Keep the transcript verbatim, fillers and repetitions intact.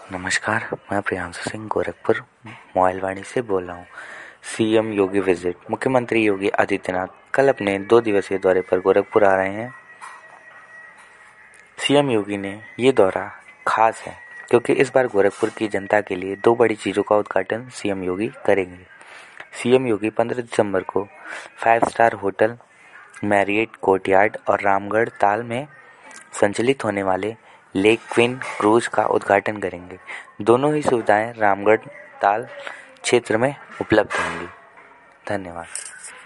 नमस्कार, मैं प्रियांशु सिंह गोरखपुर मोबाइल वाणी से बोल रहा हूँ। CM Yogi visit. मुख्यमंत्री योगी आदित्यनाथ कल अपने दो दिवसीय दौरे पर गोरखपुर आ रहे हैं। सीएम योगी ने ये दौरा खास है क्योंकि इस बार गोरखपुर की जनता के लिए दो बड़ी चीज़ों का उद्घाटन सीएम योगी करेंगे। सीएम योगी पंद्रह दिसंबर को five star hotel Marriott Courtyard और रामगढ़ ताल में संचालित होने वाले लेक क्वीन क्रूज का उद्घाटन करेंगे। दोनों ही सुविधाएं रामगढ़ ताल क्षेत्र में उपलब्ध होंगी। धन्यवाद।